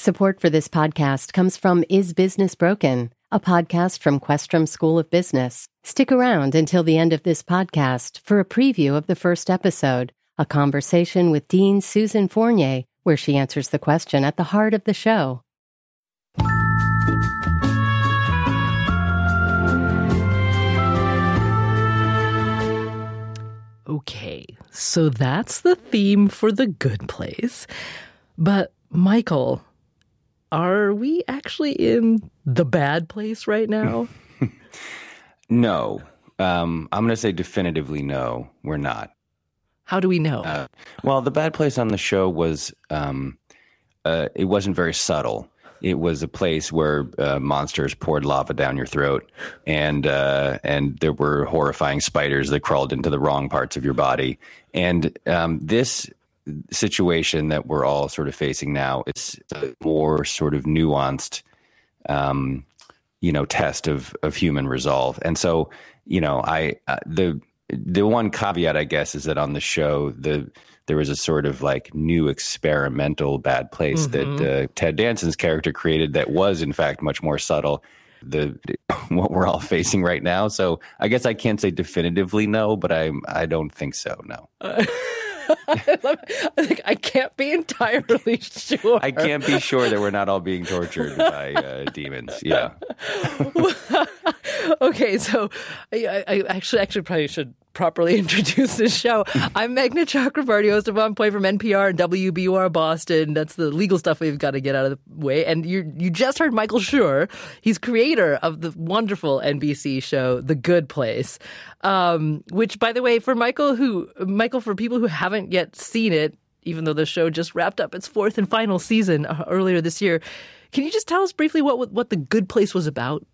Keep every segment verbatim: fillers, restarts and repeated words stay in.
Support for this podcast comes from Is Business Broken, a podcast from Questrom School of Business. Stick around until the end of this podcast for a preview of the first episode, a conversation with Dean Susan Fournier, where she answers the question at the heart of the show. Okay, so that's the theme for The Good Place. But, Michael, are we actually in the bad place right now? No. Um, I'm going to say definitively no, we're not. How do we know? Uh, well, the bad place on the show was, um, uh, it wasn't very subtle. It was a place where uh, monsters poured lava down your throat, and uh, and there were horrifying spiders that crawled into the wrong parts of your body. And um, this situation that we're all sort of facing now, it's a more sort of nuanced, um, you know, test of of human resolve. And so, you know, I uh, the the one caveat, I guess, is that on the show, the there was a sort of like new experimental bad place mm-hmm. that uh, Ted Danson's character created that was, in fact, much more subtle. The what we're all facing right now. So I guess I can't say definitively no, but I I don't think so. No. Uh- I, love it. I think I can't be entirely sure. I can't be sure that we're not all being tortured by uh, demons. Yeah. Okay, so I, I actually actually probably should properly introduce this show. I'm Meghna Chakrabarty, host of On Point from N P R and W B U R Boston. That's the legal stuff we've got to get out of the way. And you you just heard Michael Schur. He's creator of the wonderful N B C show The Good Place, um, which, by the way, for Michael, who Michael, for people who haven't yet seen it, even though the show just wrapped up its fourth and final season earlier this year, can you just tell us briefly what what The Good Place was about?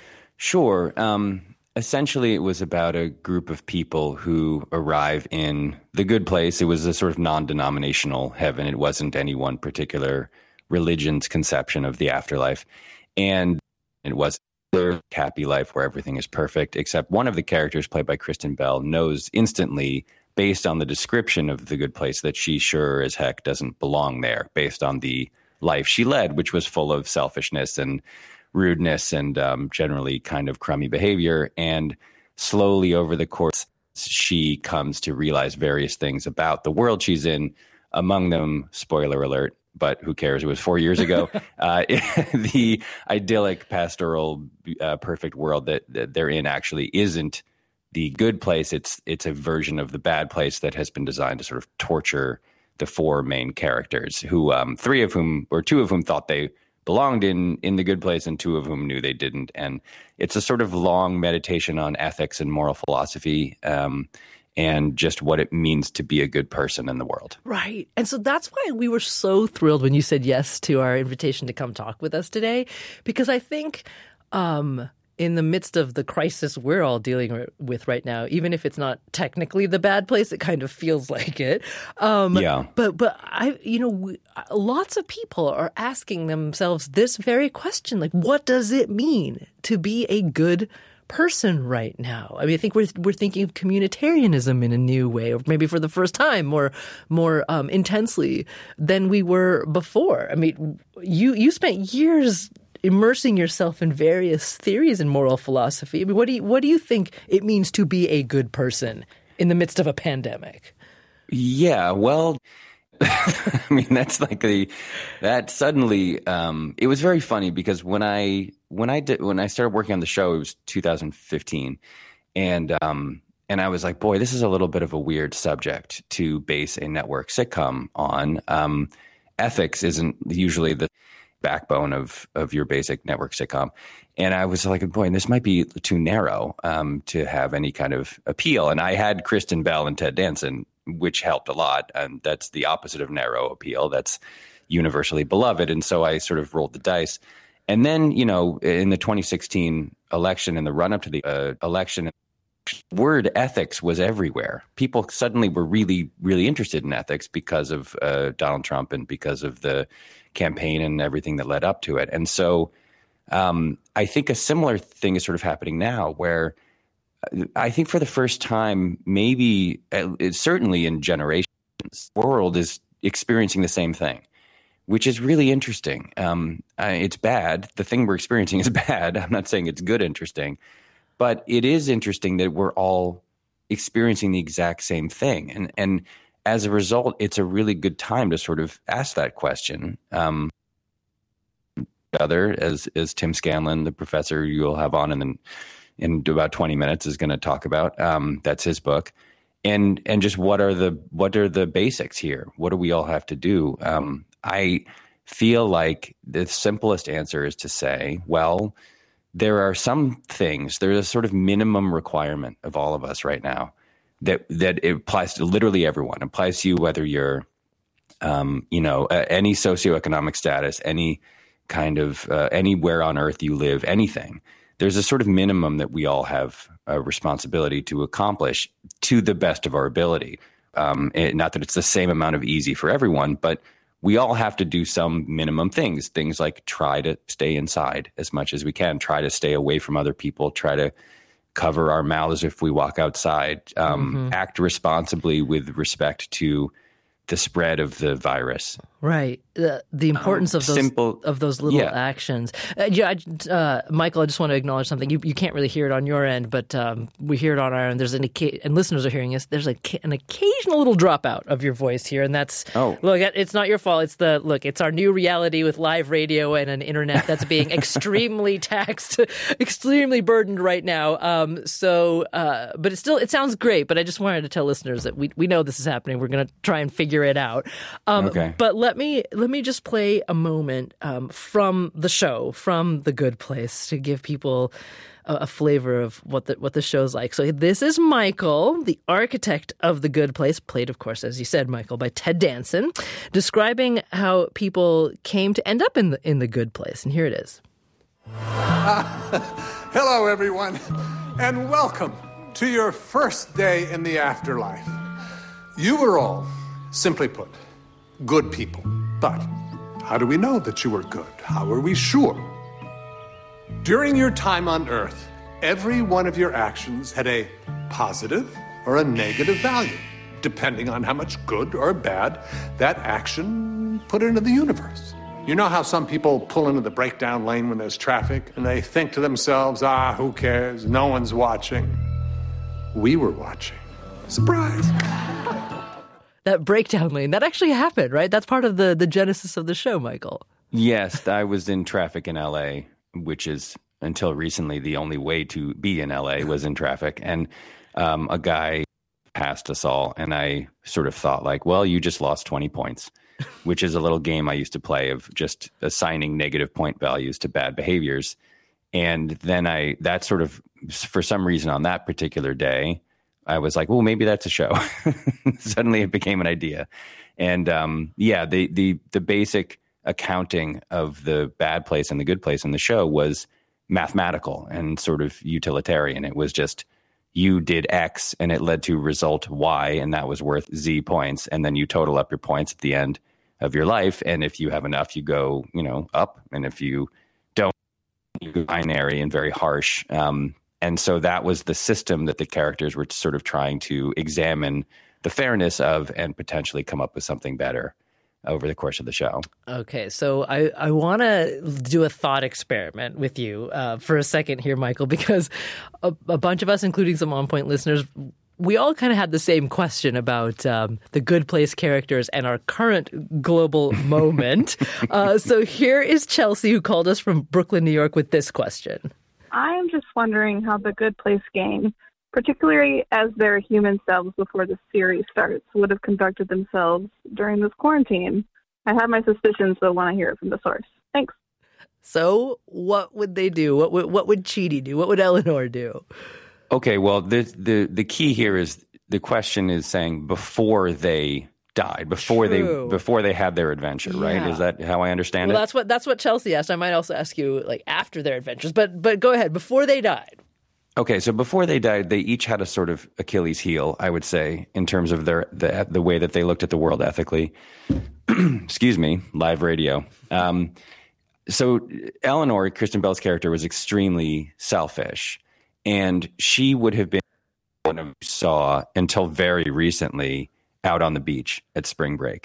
Sure. Um, essentially, it was about a group of people who arrive in the good place. It was a sort of non-denominational heaven. It wasn't any one particular religion's conception of the afterlife. And it was their happy life where everything is perfect, except one of the characters, played by Kristen Bell, knows instantly, based on the description of the good place, that she sure as heck doesn't belong there, based on the life she led, which was full of selfishness and rudeness and um, generally kind of crummy behavior. And slowly over the course, she comes to realize various things about the world she's in. Among them, spoiler alert, but who cares? It was four years ago. uh, the idyllic, pastoral, uh, perfect world that, that they're in actually isn't the good place. It's it's a version of the bad place that has been designed to sort of torture the four main characters, who um, three of whom, or two of whom, thought they belonged in in the good place, and two of whom knew they didn't. And it's a sort of long meditation on ethics and moral philosophy, um, and just what it means to be a good person in the world. Right. And so that's why we were so thrilled when you said yes to our invitation to come talk with us today, because I think um, in the midst of the crisis we're all dealing with right now, even if it's not technically the bad place, it kind of feels like it. Um, yeah. But, but I, you know, we, lots of people are asking themselves this very question, like, what does it mean to be a good person right now? I mean, I think we're we're thinking of communitarianism in a new way, or maybe for the first time, more more um, intensely than we were before. I mean, you you spent years immersing yourself in various theories in moral philosophy. I mean, what do you what do you think it means to be a good person in the midst of a pandemic? Yeah, well, I mean, that's like the that suddenly um, it was very funny because when I when I did when I started working on the show, it was two thousand fifteen, and um, and I was like, boy, this is a little bit of a weird subject to base a network sitcom on. Um, ethics isn't usually the backbone of of your basic network sitcom. And I was like, boy, this might be too narrow um, to have any kind of appeal. And I had Kristen Bell and Ted Danson, which helped a lot. And that's the opposite of narrow appeal. That's universally beloved. And so I sort of rolled the dice. And then, you know, in the twenty sixteen election, in the run up to the uh, election, word ethics was everywhere. People suddenly were really, really interested in ethics because of uh, Donald Trump and because of the campaign and everything that led up to it. And so um, I think a similar thing is sort of happening now, where I think for the first time, maybe uh, certainly in generations, the world is experiencing the same thing, which is really interesting. Um, I, it's bad. The thing we're experiencing is bad. I'm not saying it's good interesting, but it is interesting that we're all experiencing the exact same thing. And, and as a result, it's a really good time to sort of ask that question. Um, other, as, as Tim Scanlon, the professor you'll have on in, the, in about twenty minutes, is going to talk about. Um, that's his book. And and just what are the what are the basics here? What do we all have to do? Um, I feel like the simplest answer is to say, well, there are some things. There's a sort of minimum requirement of all of us right now that that it applies to literally everyone. It applies to you whether you're, um, you know, uh, any socioeconomic status, any kind of uh, anywhere on earth you live, anything. There's a sort of minimum that we all have a responsibility to accomplish to the best of our ability. Um, it, not that it's the same amount of easy for everyone, but we all have to do some minimum things. Things like try to stay inside as much as we can, try to stay away from other people, try to cover our mouths if we walk outside, um, mm-hmm. act responsibly with respect to the spread of the virus. Right. The, the importance um, of those simple, of those little yeah. actions. Uh, yeah, uh, Michael, I just want to acknowledge something. You you can't really hear it on your end, but um, we hear it on our end. There's an and listeners are hearing this. There's a, an occasional little dropout of your voice here, and that's oh look. It's not your fault. It's the look. It's our new reality with live radio and an internet that's being extremely taxed, extremely burdened right now. Um, so, uh, but it still it sounds great. But I just wanted to tell listeners that we we know this is happening. We're going to try and figure it out. Um, okay. But let me let me just play a moment um, from the show, from The Good Place, to give people a, a flavor of what the what the show's like. So this is Michael, the architect of The Good Place, played, of course, as you said, Michael, by Ted Danson, describing how people came to end up in the in the Good Place. And here it is. Uh, hello, everyone, and welcome to your first day in the afterlife. You were all, simply put, good people. But how do we know that you were good? How are we sure? During your time on Earth, every one of your actions had a positive or a negative value, depending on how much good or bad that action put into the universe. You know how some people pull into the breakdown lane when there's traffic, and they think to themselves, ah, who cares? No one's watching. We were watching. Surprise. That breakdown lane, that actually happened, right? That's part of the, the genesis of the show, Michael. Yes, I was in traffic in L A, which is, until recently, the only way to be in L A was in traffic. And um, a guy passed us all, and I sort of thought like, well, you just lost twenty points, which is a little game I used to play of just assigning negative point values to bad behaviors. And then I, that sort of, for some reason on that particular day, I was like, well, maybe that's a show. Suddenly it became an idea. And um, yeah, the, the, the basic accounting of the bad place and the good place in the show was mathematical and sort of utilitarian. It was just, you did X and it led to result Y, and that was worth Z points. And then you total up your points at the end of your life. And if you have enough, you go, you know, up. And if you don't, you go binary and very harsh. Um, And so that was the system that the characters were sort of trying to examine the fairness of and potentially come up with something better over the course of the show. Okay, so I, I want to do a thought experiment with you uh, for a second here, Michael, because a, a bunch of us, including some On Point listeners, we all kind of had the same question about um, the Good Place characters and our current global moment. uh, so here is Chelsea, who called us from Brooklyn, New York, with this question. I am just wondering how the Good Place gang, particularly as their human selves before the series starts, would have conducted themselves during this quarantine. I have my suspicions, but want to hear it from the source. Thanks. So what would they do? What would, what would Chidi do? What would Eleanor do? Okay, well, the, the, the key here is the question is saying before they died, before True. they before they had their adventure, Yeah. right? Is that how I understand Well, it? that's what that's what Chelsea asked. I might also ask you like after their adventures, but but go ahead. Before they died. Okay, so before they died, they each had a sort of Achilles heel, I would say, in terms of their the the way that they looked at the world ethically. Excuse me, live radio. Um, so Eleanor, Kristen Bell's character, was extremely selfish, and she would have been one of you saw until very recently out on the beach at spring break.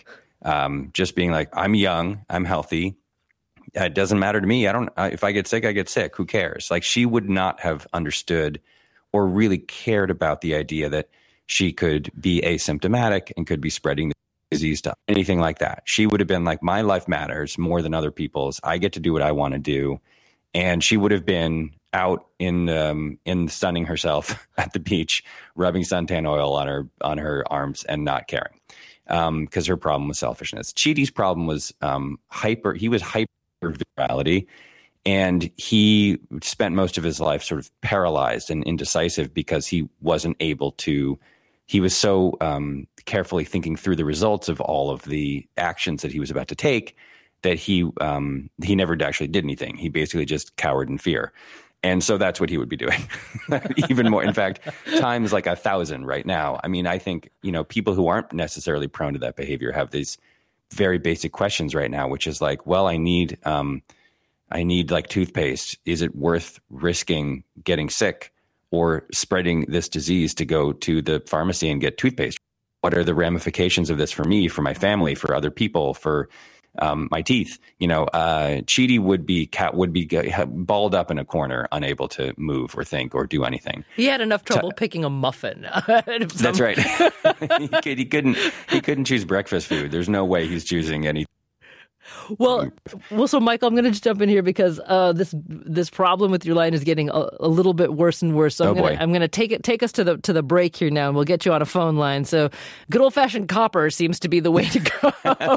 um, just being like, I'm young, I'm healthy. It doesn't matter to me. I don't, I, if I get sick, I get sick. Who cares? Like, she would not have understood or really cared about the idea that she could be asymptomatic and could be spreading the disease to anything like that. She would have been like, my life matters more than other people's. I get to do what I want to do. And she would have been out in um, in sunning herself at the beach, rubbing suntan oil on her on her arms and not caring, because um, her problem was selfishness. Chidi's problem was um, hyper. He was hyper virality, and he spent most of his life sort of paralyzed and indecisive because he wasn't able to. He was so um, carefully thinking through the results of all of the actions that he was about to take that he um, he never actually did anything. He basically just cowered in fear. And so that's what he would be doing. Even more. In fact, times like a thousand right now. I mean, I think, you know, people who aren't necessarily prone to that behavior have these very basic questions right now, which is like, well, I need, um, I need like toothpaste. Is it worth risking getting sick or spreading this disease to go to the pharmacy and get toothpaste? What are the ramifications of this for me, for my family, for other people, for Um, my teeth? You know, uh, Chidi would be cat would be balled up in a corner, unable to move or think or do anything. He had enough trouble to, picking a muffin. That's right. he, could, he couldn't. He couldn't choose breakfast food. There's no way he's choosing any. Well, well. So, Michael, I'm going to just jump in here because uh, this this problem with your line is getting a, a little bit worse and worse. So I'm oh gonna, boy. I'm going to take it take us to the to the break here now, and we'll get you on a phone line. So, good old fashioned copper seems to be the way to go.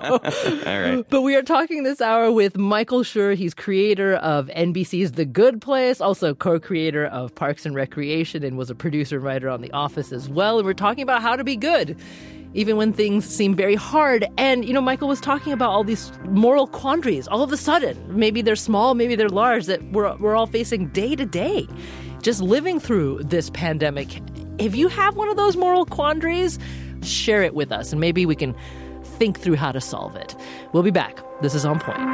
All right. But we are talking this hour with Michael Schur. He's creator of N B C's The Good Place, also co-creator of Parks and Recreation, and was a producer and writer on The Office as well. And we're talking about how to be good, even when things seem very hard. And, you know, Michael was talking about all these moral quandaries all of a sudden. Maybe they're small, maybe they're large, that we're, we're all facing day to day, just living through this pandemic. If you have one of those moral quandaries, share it with us, and maybe we can think through how to solve it. We'll be back. This is On Point.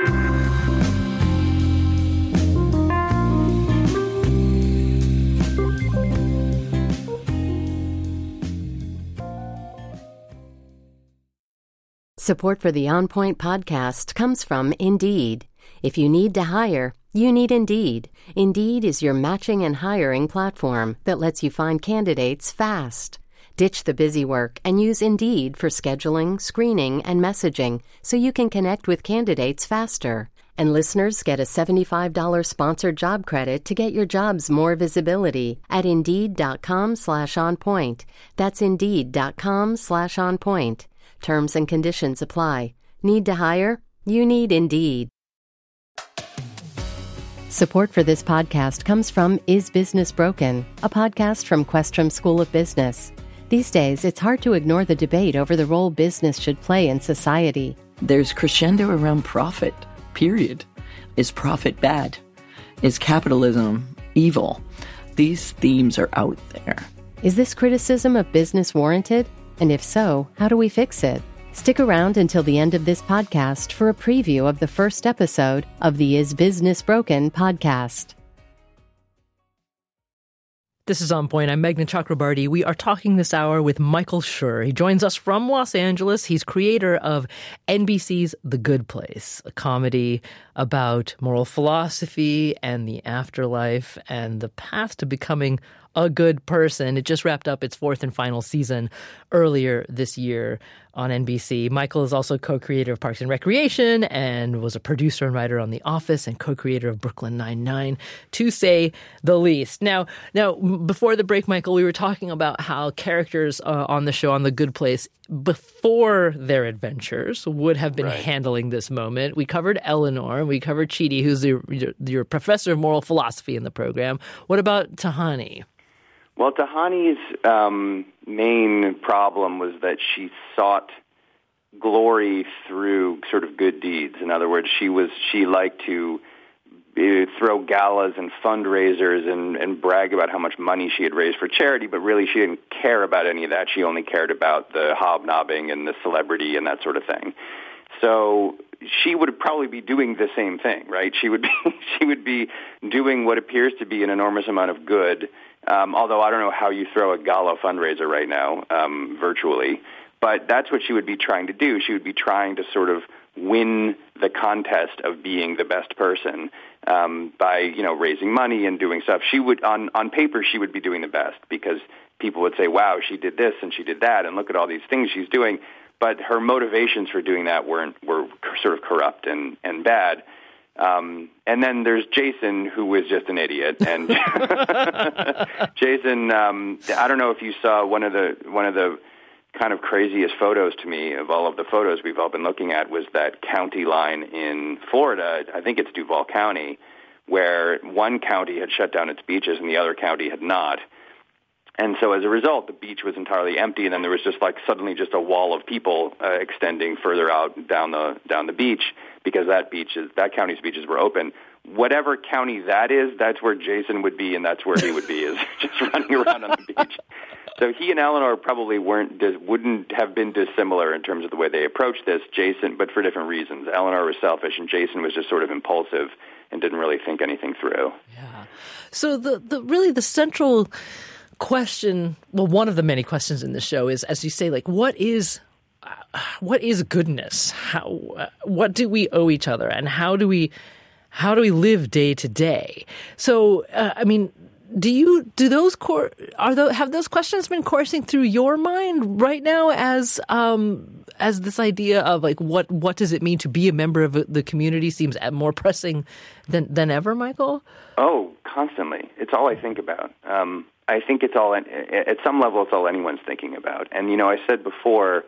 Support for the On Point podcast comes from Indeed. If you need to hire, you need Indeed. Indeed is your matching and hiring platform that lets you find candidates fast. Ditch the busy work and use Indeed for scheduling, screening, and messaging so you can connect with candidates faster. And listeners get a seventy-five dollars sponsored job credit to get your jobs more visibility at Indeed.com slash on point. That's Indeed.com slash on point. Terms and conditions apply. Need to hire? You need Indeed. Support for this podcast comes from Is Business Broken?, a podcast from Questrom School of Business. These days, it's hard to ignore the debate over the role business should play in society. There's crescendo around profit, period. Is profit bad? Is capitalism evil? These themes are out there. Is this criticism of business warranted? And if so, how do we fix it? Stick around until the end of this podcast for a preview of the first episode of the Is Business Broken podcast. This is On Point. I'm Meghna Chakrabarty. We are talking this hour with Michael Schur. He joins us from Los Angeles. He's creator of N B C's The Good Place, a comedy about moral philosophy and the afterlife and the path to becoming a good person. It just wrapped up its fourth and final season earlier this year on N B C. Michael is also co-creator of Parks and Recreation and was a producer and writer on The Office and co-creator of Brooklyn Nine-Nine, to say the least. Now, now before the break, Michael, we were talking about how characters uh, on the show, on The Good Place, before their adventures would have been right. handling this moment. We covered Eleanor, and we covered Chidi, who's your, your, your professor of moral philosophy in the program. What about Tahani? Well, Tahani's um, main problem was that she sought glory through sort of good deeds. In other words, she was she liked to uh, throw galas and fundraisers and, and brag about how much money she had raised for charity, but really she didn't care about any of that. She only cared about the hobnobbing and the celebrity and that sort of thing. So she would probably be doing the same thing, right? She would be she would be doing what appears to be an enormous amount of good. Um, although I don't know how you throw a gala fundraiser right now, um, virtually. but that's what she would be trying to do. She would be trying to sort of win the contest of being the best person um, by, you know, raising money and doing stuff. She would, on, on paper, she would be doing the best because people would say, wow, she did this and she did that, and look at all these things she's doing. But her motivations for doing that weren't were sort of corrupt and, and bad. Um, and then there's Jason, who was just an idiot. And Jason, um, I don't know if you saw one of the one of the kind of craziest photos to me of all of the photos we've all been looking at was that county line in Florida. I think it's Duval County, where one county had shut down its beaches and the other county had not. And so as a result, the beach was entirely empty, and then there was just like suddenly just a wall of people uh, extending further out down the down the beach because that beach is, that county's beaches were open. Whatever county that is, that's where Jason would be, and that's where he would be, is just running around on the beach. So he and Eleanor probably weren't wouldn't have been dissimilar in terms of the way they approached this. Jason, but for different reasons. Eleanor was selfish, and Jason was just sort of impulsive and didn't really think anything through. Yeah. So the the really the central question, well, one of the many questions in the show is, as you say, like, what is uh, what is goodness? How uh, what do we owe each other, and how do we how do we live day to day? So, uh, I mean, do you do those cor- are those have those questions been coursing through your mind right now as um, as this idea of like what what does it mean to be a member of the community seems more pressing than than ever, Michael? Oh, constantly. It's all I think about. Um, I think it's all, at some level, it's all anyone's thinking about. And, you know, I said before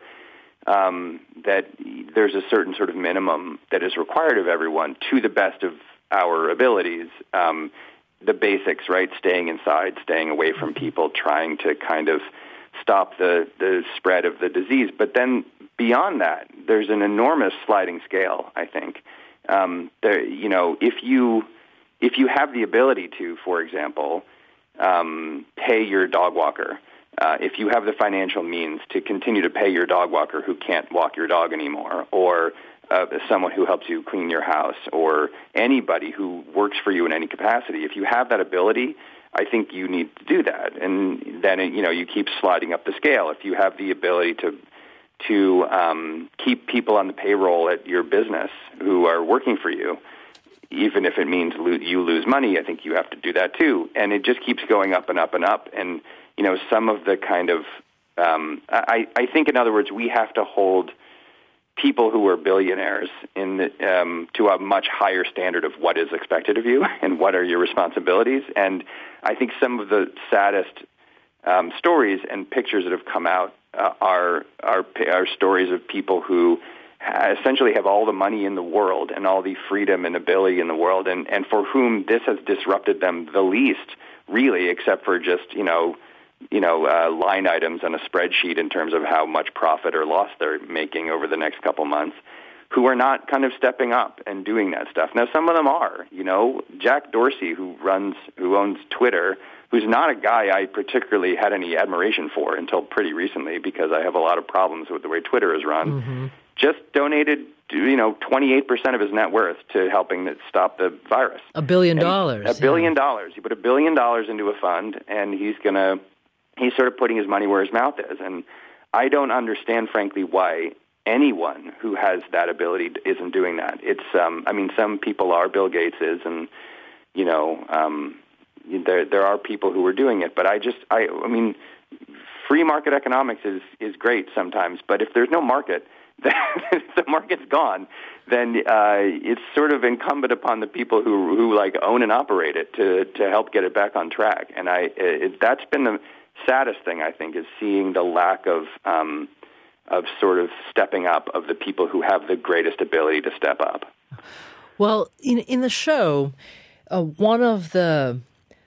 um, that there's a certain sort of minimum that is required of everyone to the best of our abilities. Um, the basics, right? Staying inside, staying away from people, trying to kind of stop the, the spread of the disease. But then beyond that, there's an enormous sliding scale, I think. Um, there, you know, if you if you have the ability to, for example, Um, pay your dog walker. Uh, if you have the financial means to continue to pay your dog walker who can't walk your dog anymore, or uh, someone who helps you clean your house, or anybody who works for you in any capacity, if you have that ability, I think you need to do that. And then, you know, you keep sliding up the scale. If you have the ability to to um, keep people on the payroll at your business who are working for you, even if it means lo- you lose money, I think you have to do that too. And it just keeps going up and up and up. And, you know, some of the kind of, um, I, I think, in other words, we have to hold people who are billionaires in the, um, to a much higher standard of what is expected of you and what are your responsibilities. And I think some of the saddest um, stories and pictures that have come out uh, are, are are stories of people who essentially have all the money in the world and all the freedom and ability in the world, and, and for whom this has disrupted them the least, really, except for just, you know, you know, uh, line items on a spreadsheet in terms of how much profit or loss they're making over the next couple months, who are not kind of stepping up and doing that stuff. Now, some of them are, you know, Jack Dorsey, who runs, who owns Twitter, who's not a guy I particularly had any admiration for until pretty recently because I have a lot of problems with the way Twitter is run. Mm-hmm. Just donated, you know, twenty-eight percent of his net worth to helping stop the virus. A billion dollars. A billion yeah. dollars. He put a billion dollars into a fund, and he's going to, he's sort of putting his money where his mouth is. And I don't understand, frankly, why anyone who has that ability isn't doing that. It's, um, I mean, some people are, Bill Gates is, and, you know, um, there there are people who are doing it. But I just, I, I mean, free market economics is, is great sometimes, but if there's no market, if the market's gone, then uh, it's sort of incumbent upon the people who who like own and operate it to to help get it back on track. And I it, that's been the saddest thing, I think, is seeing the lack of um, of sort of stepping up of the people who have the greatest ability to step up. Well, in in the show, uh, one of the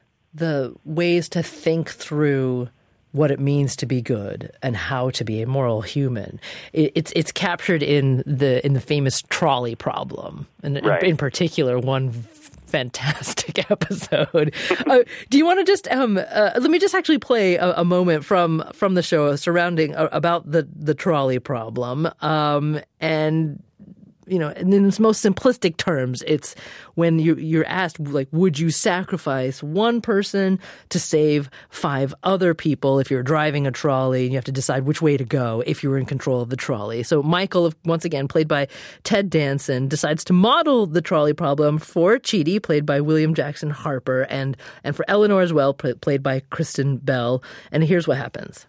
the ways to think through what it means to be good and how to be a moral human. It, it's it's captured in the in the famous trolley problem, and right. in, in particular, one fantastic episode. uh, do you want to just um, uh, let me just actually play a, a moment from from the show surrounding uh, about the the trolley problem, um, and you know, and in its most simplistic terms, it's when you, you're asked, like, would you sacrifice one person to save five other people if you're driving a trolley and you have to decide which way to go if you were in control of the trolley? So Michael, once again, played by Ted Danson, decides to model the trolley problem for Chidi, played by William Jackson Harper, and, and for Eleanor as well, play, played by Kristen Bell. And here's what happens.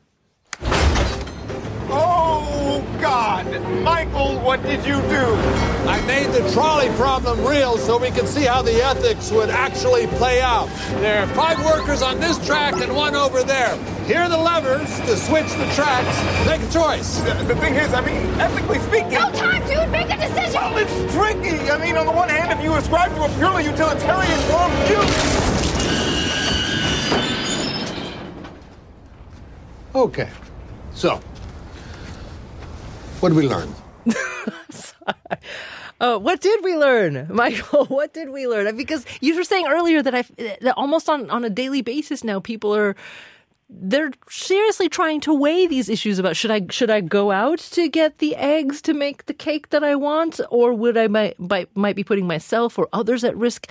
Oh, God! Michael, what did you do? I made the trolley problem real so we could see how the ethics would actually play out. There are five workers on this track and one over there. Here are the levers to switch the tracks. Make a choice. The, the thing is, I mean, ethically speaking... No time, dude! Make a decision! Well, it's tricky. I mean, on the one hand, if you ascribe to a purely utilitarian worldview... Okay. So... what did we learn? Uh, what did we learn, Michael? What did we learn? Because you were saying earlier that I that almost on, on a daily basis now, people are they're seriously trying to weigh these issues about should I should I go out to get the eggs to make the cake that I want, or would I might might, might be putting myself or others at risk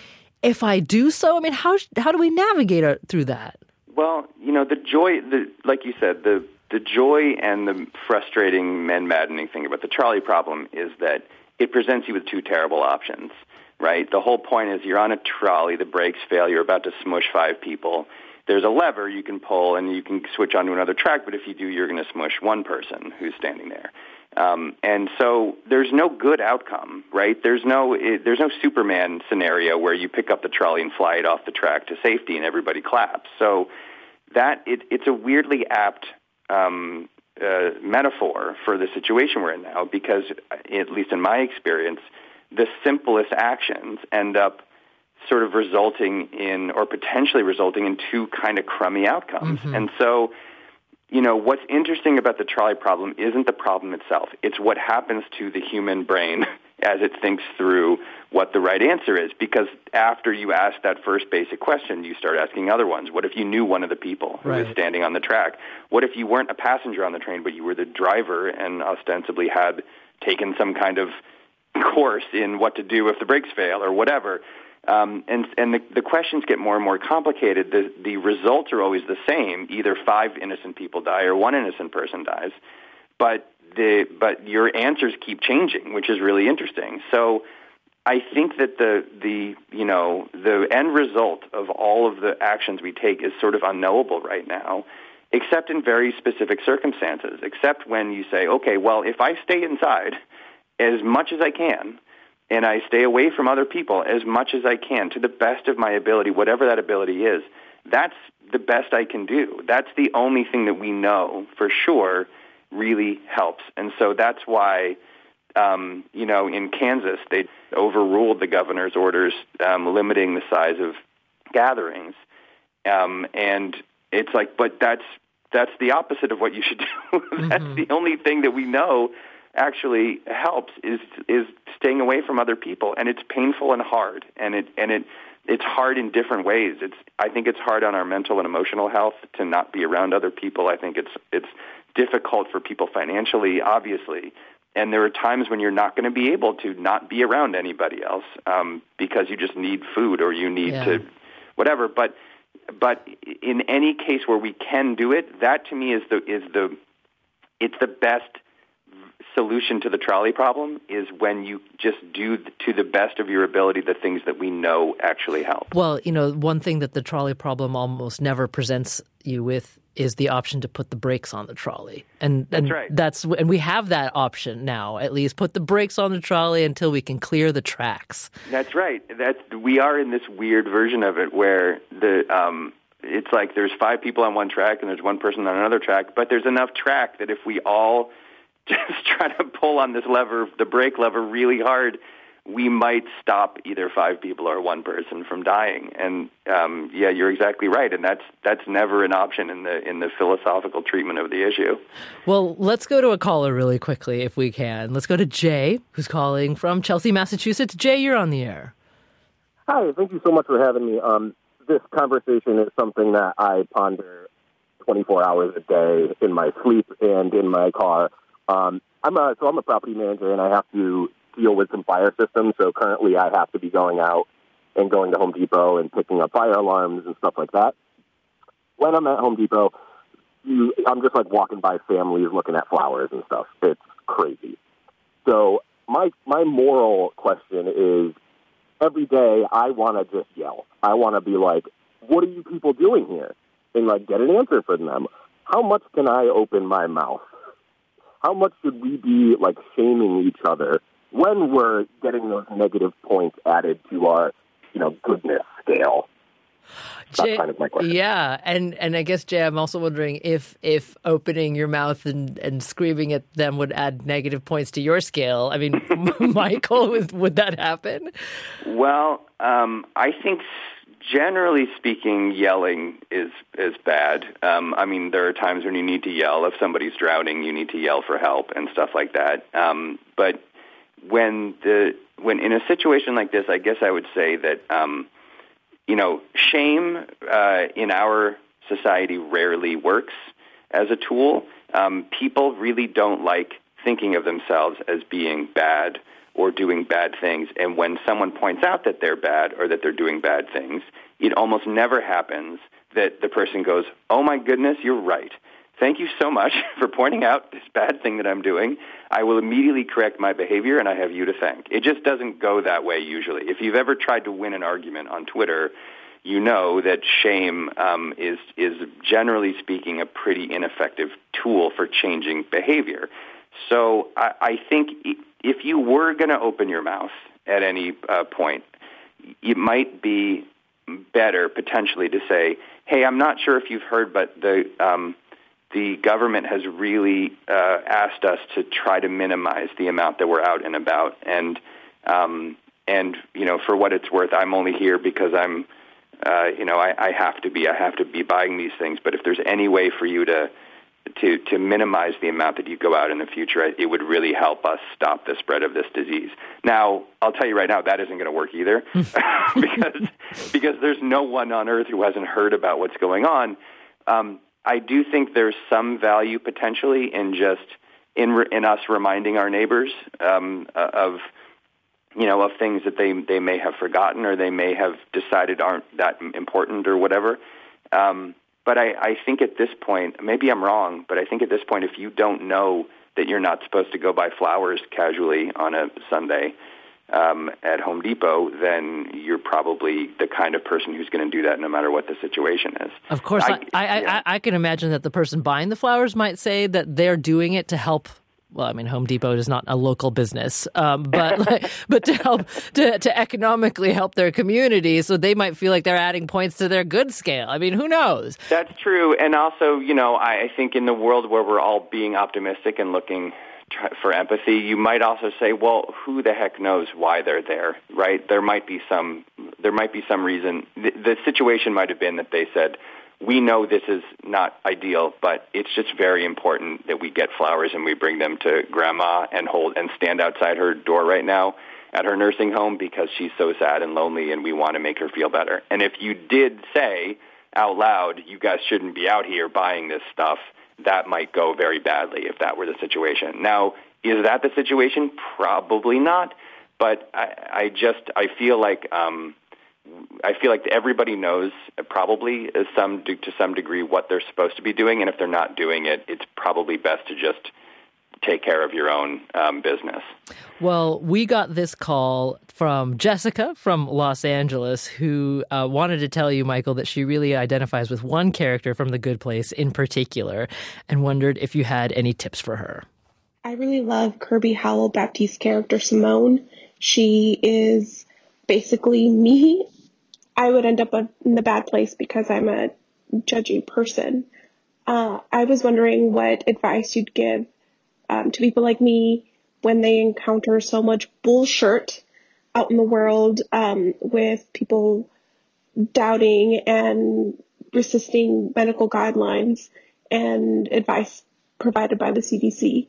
if I do so? I mean, how how do we navigate through that? Well, you know, the joy, the like you said, the The joy and the frustrating and maddening thing about the trolley problem is that it presents you with two terrible options, right? The whole point is you're on a trolley, the brakes fail, you're about to smush five people. There's a lever you can pull and you can switch onto another track, but if you do, you're going to smush one person who's standing there. Um, and so there's no good outcome, right? There's no it, there's no Superman scenario where you pick up the trolley and fly it off the track to safety and everybody claps. So that it, it's a weirdly apt Um, uh, metaphor for the situation we're in now, because, at least in my experience, the simplest actions end up sort of resulting in, or potentially resulting in, two kind of crummy outcomes. Mm-hmm. And so, you know, what's interesting about the trolley problem isn't the problem itself. It's what happens to the human brain as it thinks through what the right answer is. Because after you ask that first basic question, you start asking other ones. What if you knew one of the people who right. was standing on the track? What if you weren't a passenger on the train, but you were the driver and ostensibly had taken some kind of course in what to do if the brakes fail or whatever? Um, and and the, the questions get more and more complicated. The, the results are always the same. Either five innocent people die or one innocent person dies. But the but your answers keep changing, which is really interesting. So I think that the the you know the end result of all of the actions we take is sort of unknowable right now, except in very specific circumstances. Except when you say, okay, well, if I stay inside as much as I can, and I stay away from other people as much as I can to the best of my ability, whatever that ability is, that's the best I can do. That's the only thing that we know for sure really helps. And so that's why, um, you know, in Kansas, they overruled the governor's orders um, limiting the size of gatherings. Um, and it's like, but that's that's the opposite of what you should do. That's mm-hmm. the only thing that we know actually helps is is staying away from other people, and it's painful and hard, and it and it it's hard in different ways. It's I think it's hard on our mental and emotional health to not be around other people. I think it's it's difficult for people financially, obviously, and there are times when you're not going to be able to not be around anybody else um, because you just need food or you need yeah. to whatever. But but in any case where we can do it, that to me is the is the it's the best solution to the trolley problem is when you just do to the best of your ability the things that we know actually help. Well, you know, one thing that the trolley problem almost never presents you with is the option to put the brakes on the trolley. And, and that's right. That's and we have that option now, at least. Put the brakes on the trolley until we can clear the tracks. That's right. That's we are in this weird version of it where the um, it's like there's five people on one track and there's one person on another track, but there's enough track that if we all just try to pull on this lever, the brake lever, really hard, we might stop either five people or one person from dying. And um, yeah, you're exactly right. And that's that's never an option in the in the philosophical treatment of the issue. Well, let's go to a caller really quickly, if we can. Let's go to Jay, who's calling from Chelsea, Massachusetts. Jay, you're on the air. Hi, thank you so much for having me. Um, this conversation is something that I ponder twenty-four hours a day in my sleep and in my car. Um, I'm a so I'm a property manager, and I have to deal with some fire systems. So currently I have to be going out and going to Home Depot and picking up fire alarms and stuff like that. When I'm at Home Depot, you, I'm just like walking by families looking at flowers and stuff. It's crazy. So my my moral question is, every day I want to just yell. I want to be like, what are you people doing here? And like get an answer from them. How much can I open my mouth? How much should we be like shaming each other when we're getting those negative points added to our, you know, goodness scale? That's Jay, kind of my question. Yeah, and, and I guess, Jay, I'm also wondering if if opening your mouth and, and screaming at them would add negative points to your scale. I mean, Michael, would, would that happen? Well, um, I think generally speaking, yelling is is bad. Um, I mean, there are times when you need to yell. If somebody's drowning, you need to yell for help and stuff like that. Um, but when the when in a situation like this, I guess I would say that um, you know, shame uh, in our society rarely works as a tool. Um, people really don't like thinking of themselves as being bad or doing bad things. And when someone points out that they're bad or that they're doing bad things, it almost never happens that the person goes, oh, my goodness, you're right. Thank you so much for pointing out this bad thing that I'm doing. I will immediately correct my behavior, and I have you to thank. It just doesn't go that way usually. If you've ever tried to win an argument on Twitter, you know that shame um, is, is generally speaking, a pretty ineffective tool for changing behavior. So I, I think if you were going to open your mouth at any uh, point, it might be better potentially to say, hey, I'm not sure if you've heard, but the um, the government has really uh, asked us to try to minimize the amount that we're out and about. And, um, and you know, for what it's worth, I'm only here because I'm, uh, you know, I, I have to be. I have to be buying these things. But if there's any way for you to to to minimize the amount that you go out in the future, it would really help us stop the spread of this disease. Now, I'll tell you right now, that isn't going to work either, because because there's no one on earth who hasn't heard about what's going on. Um, I do think there's some value potentially in just in re, in us reminding our neighbors um, of you know of things that they they may have forgotten or they may have decided aren't that important or whatever. Um, But I, I think at this point, maybe I'm wrong, but I think at this point, if you don't know that you're not supposed to go buy flowers casually on a Sunday um, at Home Depot, then you're probably the kind of person who's going to do that no matter what the situation is. Of course, I, I, I, yeah. I, I can imagine that the person buying the flowers might say that they're doing it to help. Well, I mean, Home Depot is not a local business, um, but like, but to help to, to economically help their community, so they might feel like they're adding points to their good scale. I mean, who knows? That's true, and also, you know, I, I think in the world where we're all being optimistic and looking tr- for empathy, you might also say, well, who the heck knows why they're there, right? There might be some there might be some reason. The, the situation might have been that they said, we know this is not ideal, but it's just very important that we get flowers and we bring them to Grandma and hold and stand outside her door right now at her nursing home because she's so sad and lonely and we want to make her feel better. And if you did say out loud, you guys shouldn't be out here buying this stuff, that might go very badly if that were the situation. Now, is that the situation? Probably not. But I, I just, I feel like... Um, I feel like everybody knows probably some to some degree what they're supposed to be doing, and if they're not doing it, it's probably best to just take care of your own um, business. Well, we got this call from Jessica from Los Angeles, who uh, wanted to tell you, Michael, that she really identifies with one character from The Good Place in particular, and wondered if you had any tips for her. I really love Kirby Howell Baptiste's character, Simone. She is basically me. I would end up in the bad place because I'm a judgy person. Uh, I was wondering what advice you'd give um, to people like me when they encounter so much bullshit out in the world um, with people doubting and resisting medical guidelines and advice provided by the C D C.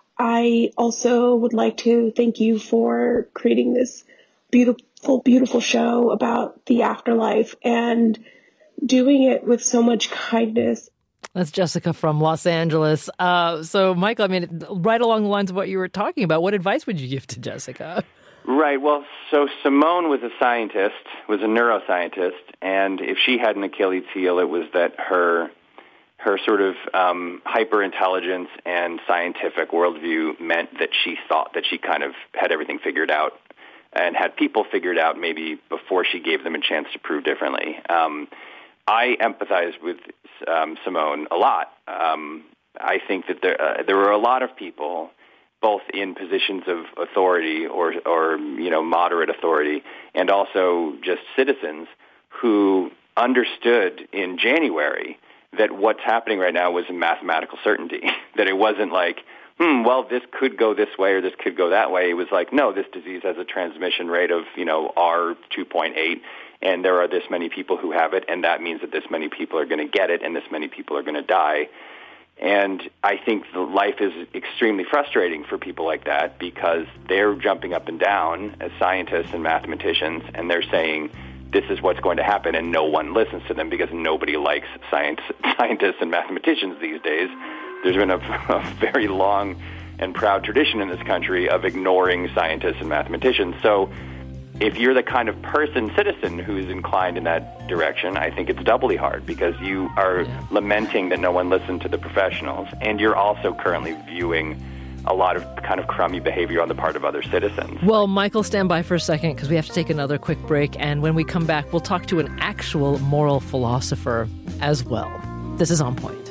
I also would like to thank you for creating this beautiful, beautiful show about the afterlife and doing it with so much kindness. That's Jessica from Los Angeles. Uh, so, Michael, I mean, right along the lines of what you were talking about, what advice would you give to Jessica? Right. Well, so Simone was a scientist, was a neuroscientist, and if she had an Achilles heel, it was that her her sort of um, hyper-intelligence and scientific worldview meant that she thought that she kind of had everything figured out and had people figured out maybe before she gave them a chance to prove differently. Um, I empathize with um, Simone a lot. Um, I think that there uh, there were a lot of people, both in positions of authority or or you know moderate authority, and also just citizens who understood in January that what's happening right now was a mathematical certainty. That it wasn't like, hmm, well, this could go this way or this could go that way. It was like, no, this disease has a transmission rate of you know R two point eight. And there are this many people who have it, and that means that this many people are going to get it, and this many people are going to die. And I think the life is extremely frustrating for people like that because they're jumping up and down as scientists and mathematicians, and they're saying, this is what's going to happen, and no one listens to them because nobody likes science, scientists and mathematicians these days. There's been a, a very long and proud tradition in this country of ignoring scientists and mathematicians. So if you're the kind of person, citizen, who's inclined in that direction, I think it's doubly hard because you are yeah. lamenting that no one listened to the professionals, and you're also currently viewing a lot of kind of crummy behavior on the part of other citizens. Well, Michael, stand by for a second because we have to take another quick break, and when we come back, we'll talk to an actual moral philosopher as well. This is On Point.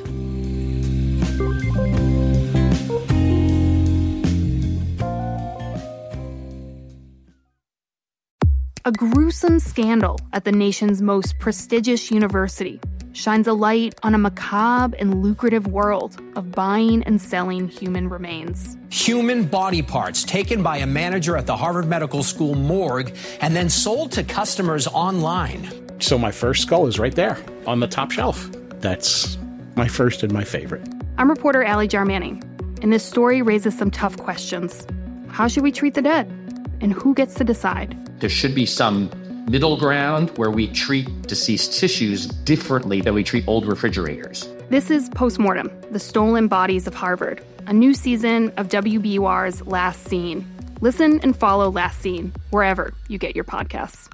A gruesome scandal at the nation's most prestigious university shines a light on a macabre and lucrative world of buying and selling human remains. Human body parts taken by a manager at the Harvard Medical School morgue and then sold to customers online. So my first skull is right there on the top shelf. That's my first and my favorite. I'm reporter Allie Jarmanning, and this story raises some tough questions. How should we treat the dead? And who gets to decide? There should be some middle ground where we treat deceased tissues differently than we treat old refrigerators. This is Postmortem, The Stolen Bodies of Harvard, a new season of W B U R's Last Scene. Listen and follow Last Scene wherever you get your podcasts.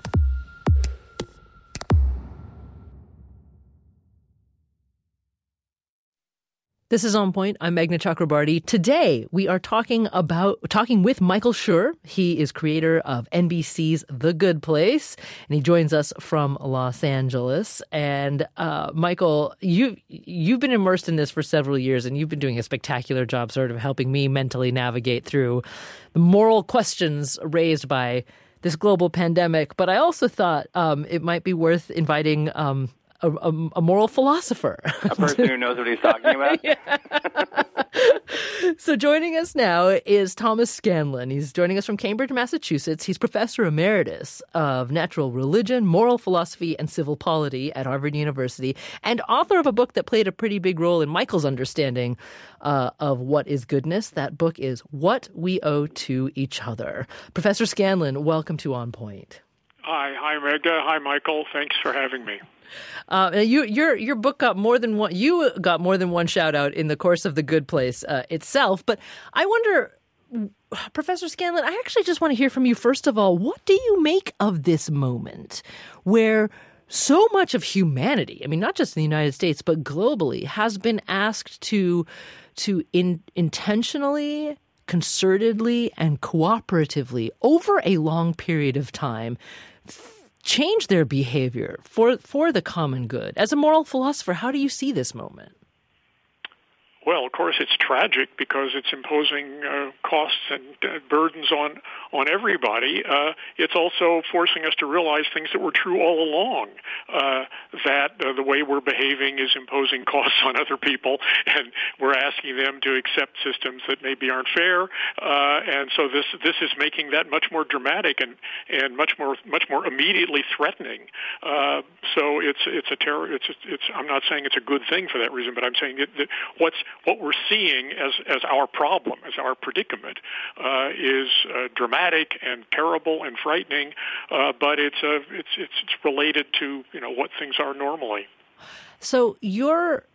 This is On Point. I'm Meghna Chakrabarti. Today, we are talking about talking with Michael Schur. He is creator of N B C's The Good Place, and he joins us from Los Angeles. And uh, Michael, you you've been immersed in this for several years, and you've been doing a spectacular job, sort of helping me mentally navigate through the moral questions raised by this global pandemic. But I also thought um, it might be worth inviting Um, A, a, a moral philosopher. A person who knows what he's talking about? So joining us now is Thomas Scanlon. He's joining us from Cambridge, Massachusetts. He's professor emeritus of natural religion, moral philosophy, and civil polity at Harvard University, and author of a book that played a pretty big role in Michael's understanding uh, of what is goodness. That book is What We Owe to Each Other. Professor Scanlon, welcome to On Point. Hi, hi, Meghna. Hi, Michael. Thanks for having me. Uh, you, your your book got more than one. You got more than one shout out in the course of The Good Place uh, itself. But I wonder, Professor Scanlon, I actually just want to hear from you first of all. What do you make of this moment where so much of humanity, I mean, not just in the United States but globally, has been asked to to in, intentionally, concertedly, and cooperatively over a long period of time change their behavior for for the common good? As a moral philosopher, how do you see this moment? Well, of course, it's tragic because it's imposing uh, costs and uh, burdens on on everybody. Uh, it's also forcing us to realize things that were true all along, uh, that uh, the way we're behaving is imposing costs on other people, and we're asking them to accept systems that maybe aren't fair. Uh, and so this this is making that much more dramatic and, and much more much more immediately threatening. Uh, so it's it's a terror. It's it's. I'm not saying it's a good thing for that reason, but I'm saying that, that what's what we're seeing as, as our problem, as our predicament, uh, is uh, dramatic and terrible and frightening, uh, but it's, uh, it's it's it's related to, you know, what things are normally. So your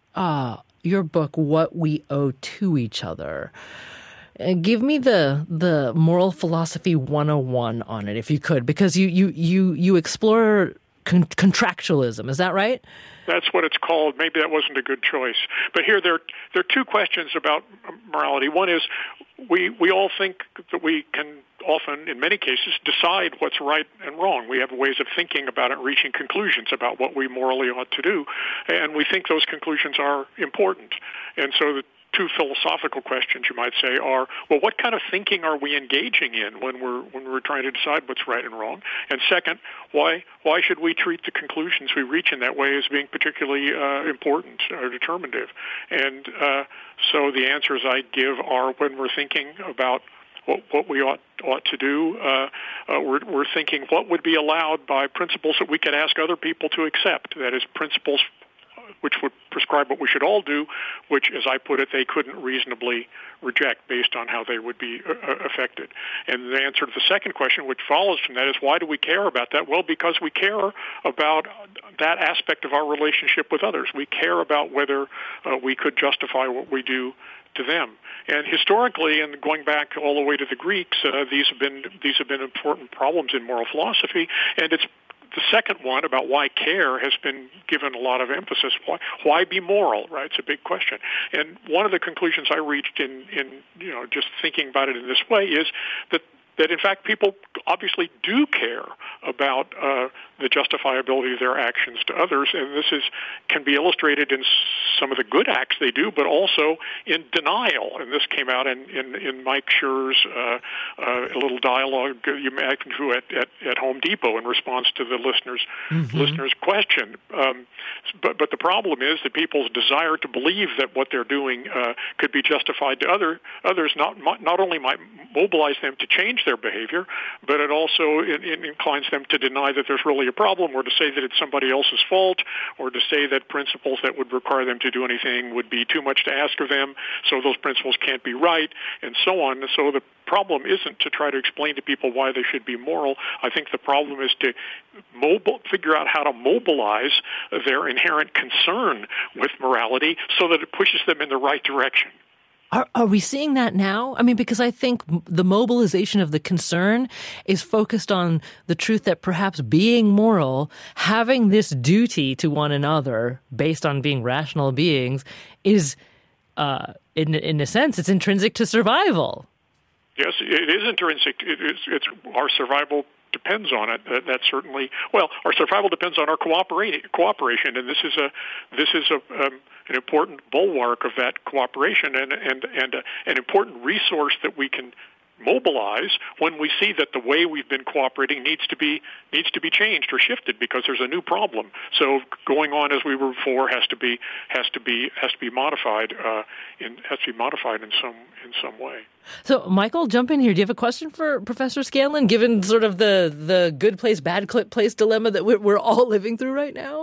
uh, your book, What We Owe to Each Other. Uh, give me the the moral philosophy one oh one on it, if you could, because you you you you explore con- contractualism. Is that right? That's what it's called. Maybe that wasn't a good choice. But here there there are two questions about morality. One is we we all think that we can often, in many cases, decide what's right and wrong. We have ways of thinking about it, reaching conclusions about what we morally ought to do, and we think those conclusions are important. And so the two philosophical questions, you might say, are, well, what kind of thinking are we engaging in when we're when we're trying to decide what's right and wrong? And second, why why should we treat the conclusions we reach in that way as being particularly uh, important or determinative? And uh, so the answers I give are, when we're thinking about what, what we ought ought to do, uh, uh, we're, we're thinking what would be allowed by principles that we could ask other people to accept. That is, principles which would prescribe what we should all do, which, as I put it, they couldn't reasonably reject based on how they would be uh, affected. And the answer to the second question, which follows from that, is why do we care about that? Well, because we care about that aspect of our relationship with others. We care about whether uh, we could justify what we do to them. And historically, and going back all the way to the Greeks, uh, these have been these have been important problems in moral philosophy, and it's the second one about why care has been given a lot of emphasis. Why, why be moral, right? It's a big question. And one of the conclusions I reached in, in, you know, just thinking about it in this way is that that, in fact, people obviously do care about uh, the justifiability of their actions to others, and this is can be illustrated in some of the good acts they do, but also in denial. And this came out in, in, in Mike Schur's uh, uh, little dialogue you mentioned at, at, at Home Depot in response to the listener's, mm-hmm. listener's question. Um, but, but the problem is that people's desire to believe that what they're doing uh, could be justified to other others not, not only might mobilize them to change their behavior, but it also it, it inclines them to deny that there's really a problem, or to say that it's somebody else's fault, or to say that principles that would require them to do anything would be too much to ask of them, so those principles can't be right, and so on. So the problem isn't to try to explain to people why they should be moral. I think the problem is to mobile, figure out how to mobilize their inherent concern with morality so that it pushes them in the right direction. Are, are we seeing that now? I mean, because I think the mobilization of the concern is focused on the truth that perhaps being moral, having this duty to one another based on being rational beings, is, uh, in in a sense, it's intrinsic to survival. Yes, it is intrinsic. It is, it's our survival depends on it. That, that certainly, well, our survival depends on our cooperating cooperation, and this is a this is a um, an important bulwark of that cooperation, and and and uh, an important resource that we can mobilize when we see that the way we've been cooperating needs to be needs to be changed or shifted because there's a new problem. So going on as we were before has to be has to be has to be modified uh, in has to be modified in some in some way. So, Michael, jump in here. Do you have a question for Professor Scanlon, given sort of the the good place, bad place dilemma that we're, we're all living through right now?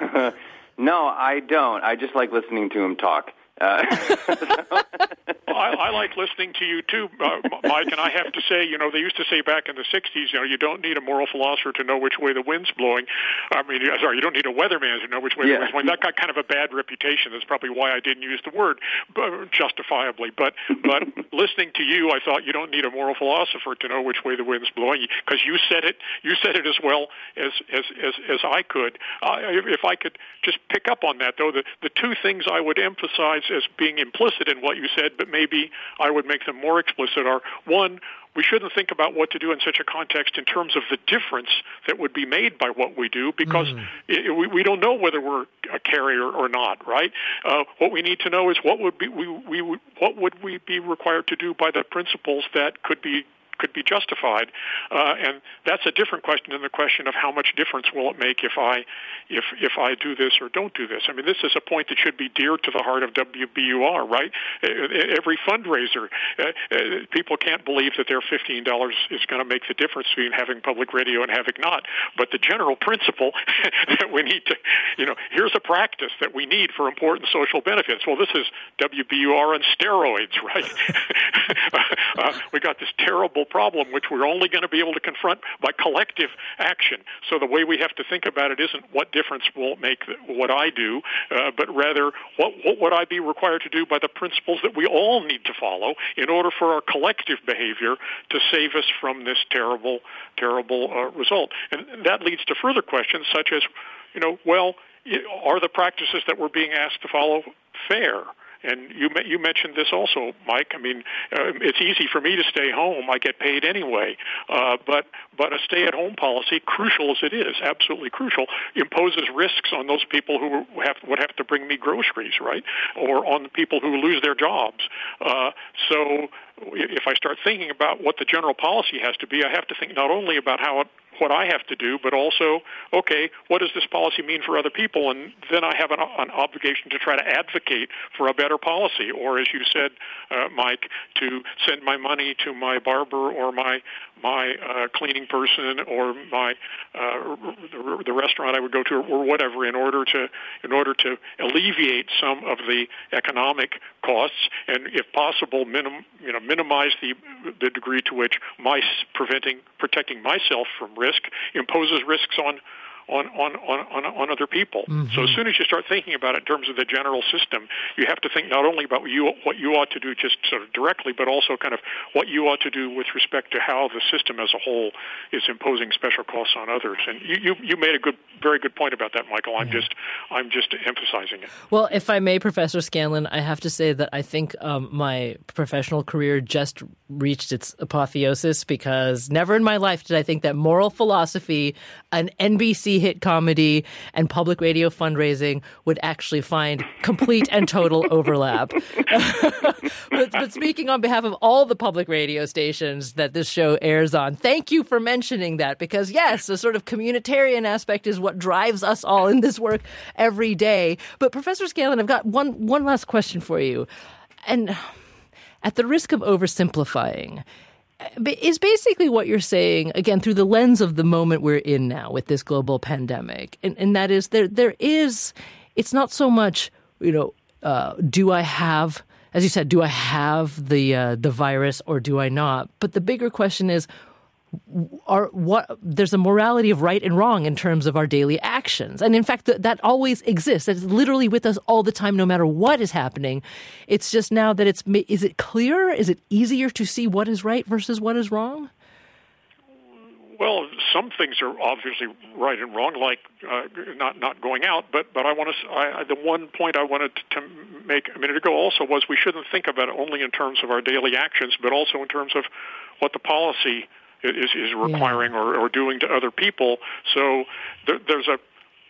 No, I don't. I just like listening to him talk. Uh, well, I, I like listening to you too, uh, Mike. And I have to say, you know, they used to say back in the sixties, you know, you don't need a moral philosopher to know which way the wind's blowing. I mean, sorry, you don't need a weatherman to know which way yeah. the wind's blowing. That got kind of a bad reputation. That's probably why I didn't use the word, but, justifiably. But but listening to you, I thought you don't need a moral philosopher to know which way the wind's blowing because you said it. You said it as well as as as, as I could. Uh, if I could just pick up on that, though, the the two things I would emphasize as being implicit in what you said, but maybe I would make them more explicit, are, one, we shouldn't think about what to do in such a context in terms of the difference that would be made by what we do, because mm. it, we, we don't know whether we're a carrier or not, right? Uh, what we need to know is what would be we, we what would we be required to do by the principles that could be could be justified, uh, and that's a different question than the question of how much difference will it make if I, if if I do this or don't do this. I mean, this is a point that should be dear to the heart of W B U R, right? Every fundraiser, uh, uh, people can't believe that their fifteen dollars is going to make the difference between having public radio and having not. But the general principle that we need to, you know, here's a practice that we need for important social benefits. Well, this is W B U R on steroids, right? uh, we got this terrible problem, which we're only going to be able to confront by collective action. So the way we have to think about it isn't what difference will it make what I do, uh, but rather what, what would I be required to do by the principles that we all need to follow in order for our collective behavior to save us from this terrible, terrible uh, result. And that leads to further questions such as, you know, well, are the practices that we're being asked to follow fair? And you you mentioned this also, Mike. I mean, uh, it's easy for me to stay home. I get paid anyway. Uh, but but a stay-at-home policy, crucial as it is, absolutely crucial, imposes risks on those people who have would have to bring me groceries, right? Or on the people who lose their jobs. Uh, so if I start thinking about what the general policy has to be, I have to think not only about how it what I have to do, but also, okay, what does this policy mean for other people? And then I have an, an obligation to try to advocate for a better policy, or as you said, uh, Mike, to send my money to my barber or my my uh, cleaning person or my uh, the, the restaurant I would go to or whatever in order to in order to alleviate some of the economic costs and, if possible, minim, you know, minimize the the degree to which my preventing protecting myself from risk imposes risks on on on on, on other people. Mm-hmm. So as soon as you start thinking about it in terms of the general system, you have to think not only about what you what you ought to do just sort of directly, but also kind of what you ought to do with respect to how the system as a whole is imposing special costs on others. And you you, you made a good, very good point about that, Michael. I'm yeah. just I'm just emphasizing it. Well, if I may, Professor Scanlon, I have to say that I think um, my professional career just reached its apotheosis, because never in my life did I think that moral philosophy, an N B C hit comedy, and public radio fundraising would actually find complete and total overlap. but, but speaking on behalf of all the public radio stations that this show airs on, thank you for mentioning that, because yes, the sort of communitarian aspect is what drives us all in this work every day. But Professor Scanlon, I've got one one last question for you. And at the risk of oversimplifying, is basically what you're saying, again, through the lens of the moment we're in now with this global pandemic, and, and that is there there is, it's not so much, you know, uh, do I have, as you said, do I have the uh, the virus or do I not? But the bigger question is, are what there's a morality of right and wrong in terms of our daily actions. And in fact, th- that always exists. It's literally with us all the time, no matter what is happening. It's just now that it's, is it clearer? Is it easier to see what is right versus what is wrong? Well, some things are obviously right and wrong, like uh, not not going out. But but I want to. I, the one point I wanted to make a minute ago also was we shouldn't think about it only in terms of our daily actions, but also in terms of what the policy is is requiring yeah. or, or doing to other people. So there, there's a,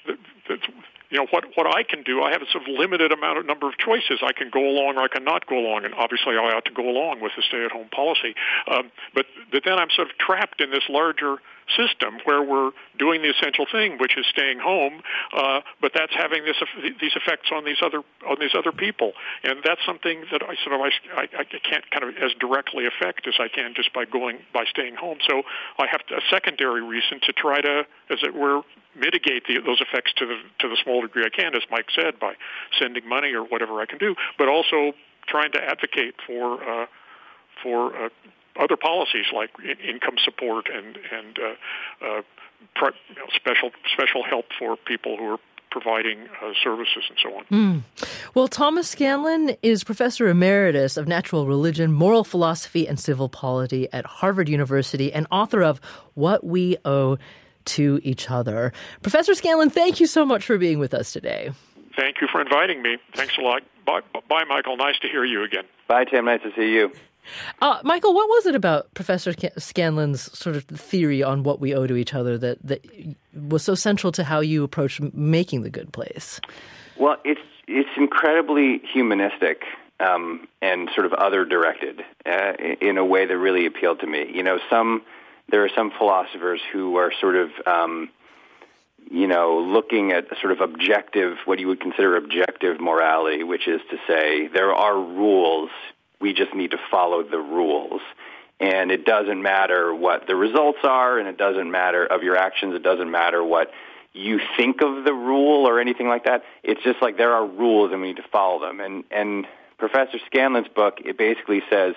you know, what what I can do. I have a sort of limited amount of number of choices. I can go along or I can not go along, and obviously I ought to go along with the stay-at-home policy. Um, but but then I'm sort of trapped in this larger system where we're doing the essential thing, which is staying home, uh, but that's having this these effects on these other on these other people, and that's something that I sort of I, I can't kind of as directly affect as I can just by going by staying home. So I have to, a secondary reason to try to, as it were, mitigate the, those effects to the to the small degree I can, as Mike said, by sending money or whatever I can do, but also trying to advocate for uh, for. Uh, other policies like income support and and uh, uh, pre- you know, special special help for people who are providing uh, services and so on. Mm. Well, Thomas Scanlon is Professor Emeritus of Natural Religion, Moral Philosophy, and Civil Polity at Harvard University and author of What We Owe to Each Other. Professor Scanlon, thank you so much for being with us today. Thank you for inviting me. Thanks a lot. Bye, bye Michael. Nice to hear you again. Bye, Tim. Nice to see you. Uh, Michael, what was it about Professor Scanlon's sort of theory on what we owe to each other that, that was so central to how you approach making The Good Place? Well, it's it's incredibly humanistic um, and sort of other-directed uh, in a way that really appealed to me. You know, some there are some philosophers who are sort of, um, you know, looking at sort of objective, what you would consider objective morality, which is to say there are rules. We just need to follow the rules. And it doesn't matter what the results are, and it doesn't matter of your actions. It doesn't matter what you think of the rule or anything like that. It's just like there are rules, and we need to follow them. And, and Professor Scanlon's book, it basically says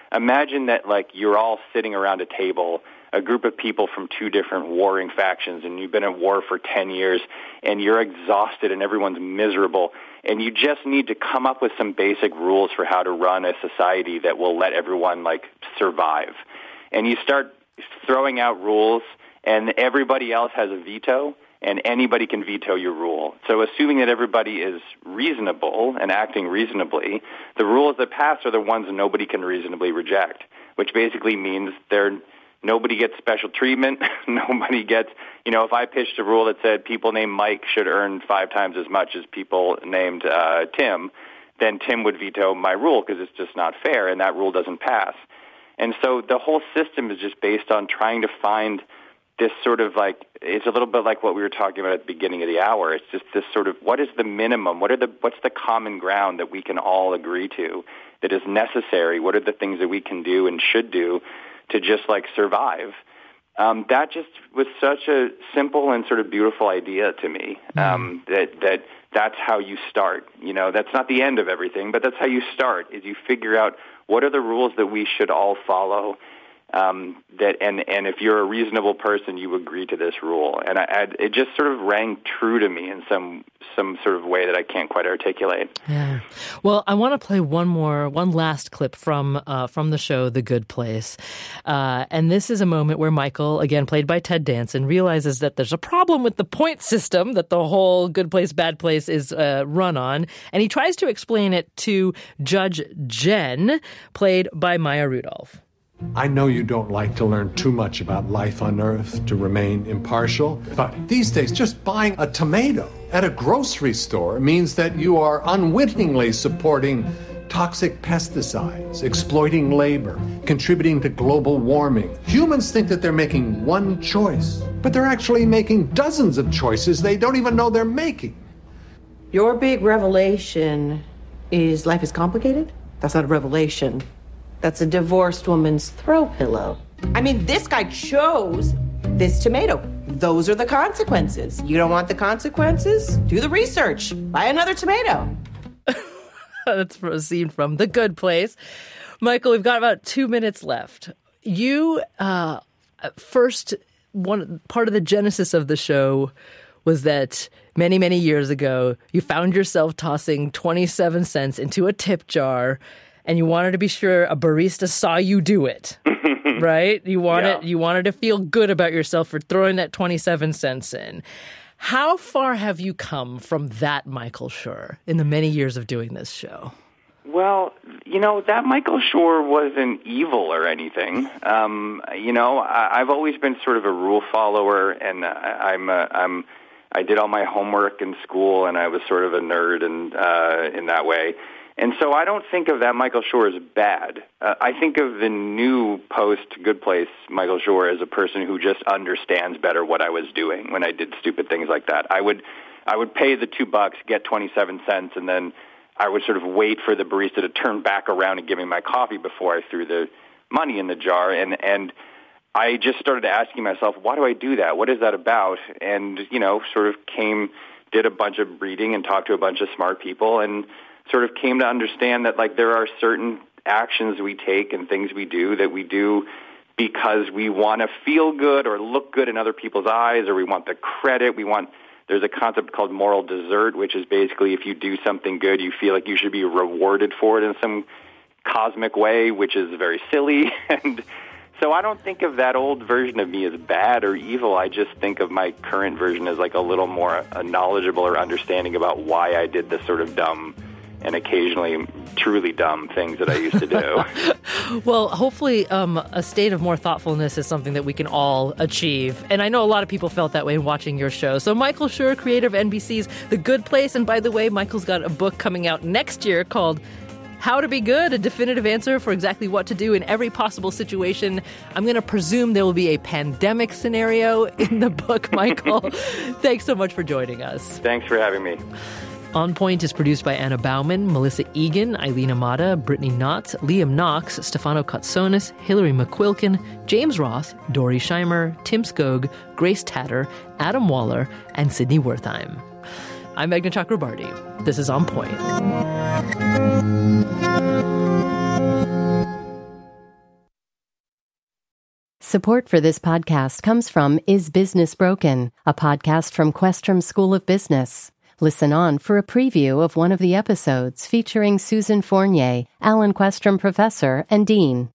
imagine that, like, you're all sitting around a table, a group of people from two different warring factions, and you've been at war for ten years, and you're exhausted and everyone's miserable, and you just need to come up with some basic rules for how to run a society that will let everyone, like, survive. And you start throwing out rules, and everybody else has a veto, and anybody can veto your rule. So assuming that everybody is reasonable and acting reasonably, the rules that pass are the ones that nobody can reasonably reject, which basically means they're nobody gets special treatment. Nobody gets, you know, if I pitched a rule that said people named Mike should earn five times as much as people named uh, Tim, then Tim would veto my rule because it's just not fair, and that rule doesn't pass. And so the whole system is just based on trying to find this sort of like, it's a little bit like what we were talking about at the beginning of the hour. It's just this sort of, what is the minimum? What are the, what's the common ground that we can all agree to that is necessary? What are the things that we can do and should do to just like survive? Um, that just was such a simple and sort of beautiful idea to me. Um, that that that's how you start. You know, that's not the end of everything, but that's how you start. Is you figure out what are the rules that we should all follow. Um, that and, and if you're a reasonable person, you agree to this rule. And I, I, it just sort of rang true to me in some some sort of way that I can't quite articulate. Yeah. Well, I want to play one more, one last clip from uh, from the show The Good Place. Uh, and this is a moment where Michael, again played by Ted Danson, realizes that there's a problem with the point system that the whole Good Place, Bad Place is uh, run on. And he tries to explain it to Judge Jen, played by Maya Rudolph. I know you don't like to learn too much about life on Earth to remain impartial, but these days just buying a tomato at a grocery store means that you are unwittingly supporting toxic pesticides, exploiting labor, contributing to global warming. Humans think that they're making one choice, but they're actually making dozens of choices they don't even know they're making. Your big revelation is life is complicated? That's not a revelation. That's a divorced woman's throw pillow. I mean, this guy chose this tomato. Those are the consequences. You don't want the consequences? Do the research. Buy another tomato. That's a scene from The Good Place. Michael, we've got about two minutes left. You, uh, first, one part of the genesis of the show was that many, many years ago, you found yourself tossing twenty-seven cents into a tip jar, and you wanted to be sure a barista saw you do it, right? You wanted yeah. you wanted to feel good about yourself for throwing that twenty-seven cents in. How far have you come from that Michael Schur in the many years of doing this show? Well, you know, that Michael Schur wasn't evil or anything. Um, you know, I, I've always been sort of a rule follower, and I, I'm a, I'm I did all my homework in school, and I was sort of a nerd and uh, in that way. And so I don't think of that Michael Schur as bad. Uh, I think of the new post-Good Place Michael Schur as a person who just understands better what I was doing when I did stupid things like that. I would I would pay the two bucks, get twenty-seven cents, and then I would sort of wait for the barista to turn back around and give me my coffee before I threw the money in the jar. And, and I just started asking myself, why do I do that? What is that about? And, you know, sort of came, did a bunch of reading and talked to a bunch of smart people and sort of came to understand that, like, there are certain actions we take and things we do that we do because we want to feel good or look good in other people's eyes, or we want the credit. We want, there's a concept called moral desert, which is basically if you do something good, you feel like you should be rewarded for it in some cosmic way, which is very silly. And so I don't think of that old version of me as bad or evil. I just think of my current version as like a little more uh, knowledgeable or understanding about why I did this sort of dumb and occasionally truly dumb things that I used to do. Well, hopefully um, a state of more thoughtfulness is something that we can all achieve. And I know a lot of people felt that way watching your show. So Michael Schur, creator of N B C's The Good Place. And by the way, Michael's got a book coming out next year called How to Be Good, a definitive answer for exactly what to do in every possible situation. I'm going to presume there will be a pandemic scenario in the book, Michael. Thanks so much for joining us. Thanks for having me. On Point is produced by Anna Bauman, Melissa Egan, Eileen Amata, Brittany Knott, Liam Knox, Stefano Katsonis, Hillary McQuilkin, James Roth, Dory Scheimer, Tim Skog, Grace Tatter, Adam Waller, and Sydney Wertheim. I'm Meghna Chakrabarty. This is On Point. Support for this podcast comes from Is Business Broken, a podcast from Questrom School of Business. Listen on for a preview of one of the episodes featuring Susan Fournier, Alan Questrom Professor and Dean.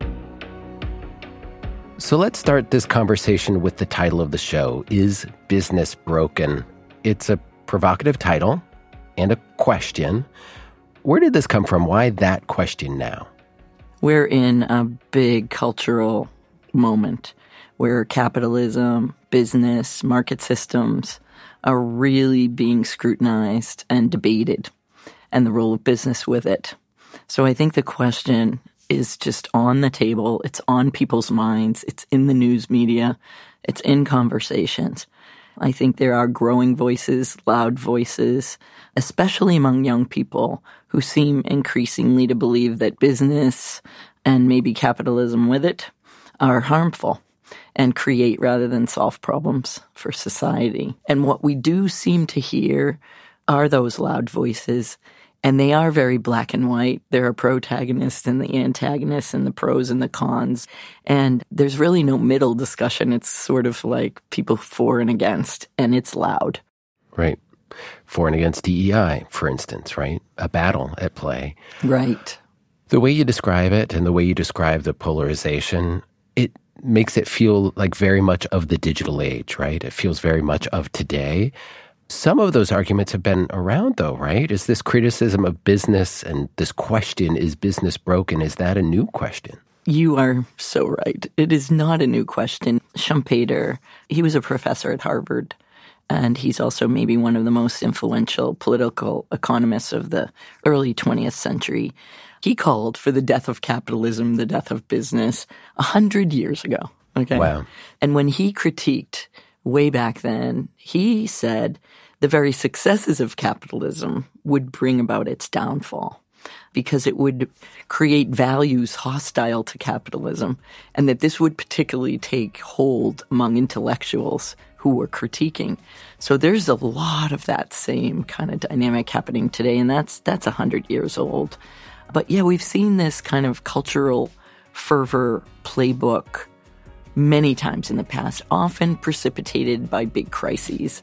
So let's start this conversation with the title of the show, Is Business Broken? It's a provocative title and a question. Where did this come from? Why that question now? We're in a big cultural moment where capitalism, business, market systems are really being scrutinized and debated, and the role of business with it. So I think the question is just on the table. It's on people's minds. It's in the news media. It's in conversations. I think there are growing voices, loud voices, especially among young people who seem increasingly to believe that business and maybe capitalism with it are harmful and create rather than solve problems for society. And what we do seem to hear are those loud voices, and they are very black and white. There are protagonists and the antagonists and the pros and the cons, and there's really no middle discussion. It's sort of like people for and against, and it's loud. Right. For and against D E I, for instance, right? A battle at play. Right. The way you describe it and the way you describe the polarization, it makes it feel like very much of the digital age, right? It feels very much of today. Some of those arguments have been around, though, right? Is this criticism of business and this question, is business broken, is that a new question? You are so right. It is not a new question. Schumpeter, he was a professor at Harvard, and he's also maybe one of the most influential political economists of the early twentieth century. He called for the death of capitalism, the death of business, a hundred years ago. Okay. Wow. And when he critiqued way back then, he said the very successes of capitalism would bring about its downfall because it would create values hostile to capitalism, and that this would particularly take hold among intellectuals who were critiquing. So there's a lot of that same kind of dynamic happening today, and that's that's a hundred years old. But yeah, we've seen this kind of cultural fervor playbook many times in the past, often precipitated by big crises.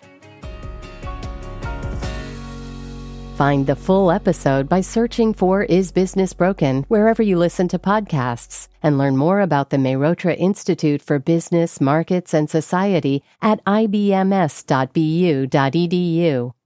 Find the full episode by searching for Is Business Broken wherever you listen to podcasts, and learn more about the Mehrotra Institute for Business, Markets, and Society at I B M S dot B U dot E D U.